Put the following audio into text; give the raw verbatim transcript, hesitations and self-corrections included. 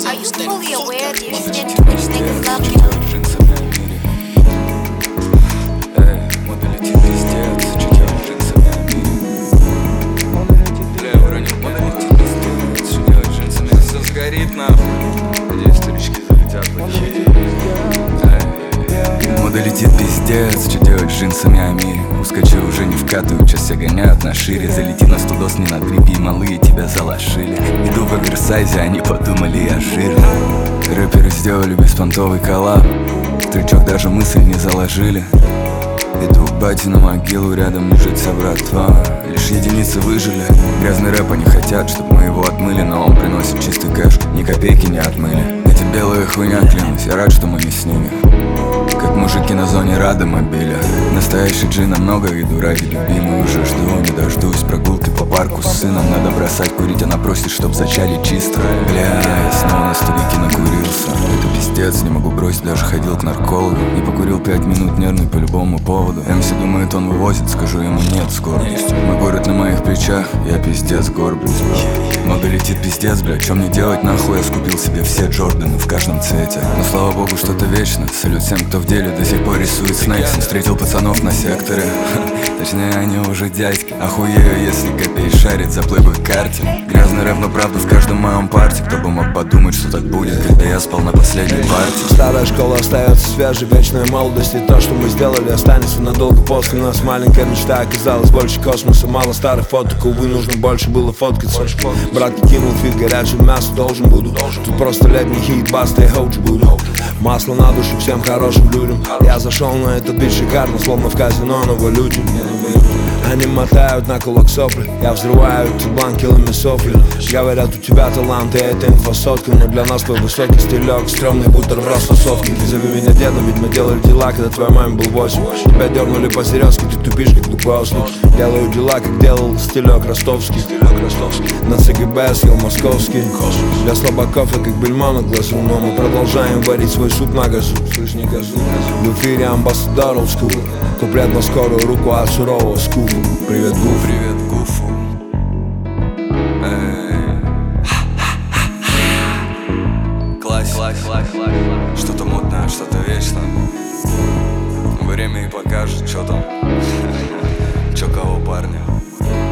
Are you fully aware the extent to which niggas love you? Горит нахуй, где старички залетят в эфире. Мода летит пиздец, что делать с джинсами Амири? Ускочи уже не вкатываю, час все гоняют на шире. Залети на студос, не на дрипе, и малые тебя залошили. Иду в оверсайзе, они подумали, я жирный. Рэперы сделали беспонтовый коллаб, трючок даже мысль не заложили. Иду к бате на могилу, рядом лежит вся братва. Лишь единицы выжили. Грязный рэп они хотят, чтобы мы его отмыли, но он приносит чистый кэш, ни копейки не отмыли. Эти белые хуйня, клянусь, я рад, что мы не с ними. Как мужики на зоне рады мобиля. Настоящий джин, много иду ради любимой. Уже жду, не дождусь прогулки по парку с сыном. Надо бросать курить, она просит, чтоб зачали чисто. Бля, я снова на столике накурился. Это пиздец, не могу бросить, даже ходил к наркологу. Не покурил пять минут, нервный по любому поводу. МС думает, он вывозит, скажу ему нет с гордостью. Мой город на моих плечах, я пиздец горблюсь. Много летит пиздец, бля, чё мне делать нахуй? Я скупил себе все Джорданы в каждом цвете. Но слава богу, что-то вечно. Салют всем, кто в деле до сих пор рисует снэкс. Встретил пацанов на секторе, точнее они уже дядьки. Охуею, если копей шарит за плей в их карте. Грязный рэп, но правда в каждом моем парте. Кто бы мог подумать, что так будет, когда я спал на последней партии. Старая школа остается свежей, вечная молодость. И то, что мы сделали, останется надолго после нас. Маленькая мечта оказалась больше космоса. Мало старых фоток, увы, нужно больше было фоткаться. Брат кинул фит, горячее мясо должен буду. Тут просто летний хит, баста и хоуч буду. Масло на душу всем хорошим людям. Я зашел на этот бит шикарно, словно в казино на валюте. Они мотают на кулак сопли, я взрываю эти бланкилами софли. Говорят, у тебя талант, и это инфосотка. Но для нас твой высокий стилек, стрёмный бутер в рассосовке. Зови меня дедом, ведь мы делали дела, когда твоя маме был восемь. Тебя дернули по серьезке, ты тупишь, как тупой ослик. Делаю дела, как делал стилек ростовский. На ЦГБ съел московский. Для слабаков я как бельмо на глазу. Но мы продолжаем варить свой суп на газу. В эфире амбассадор old school. Куплет на скорую руку от сурового скуфа. Привет, Гуф. Привет, Гуфу. Классик. Что-то модное, что-то вечное. Время и покажет, что там. Чё кого, парня.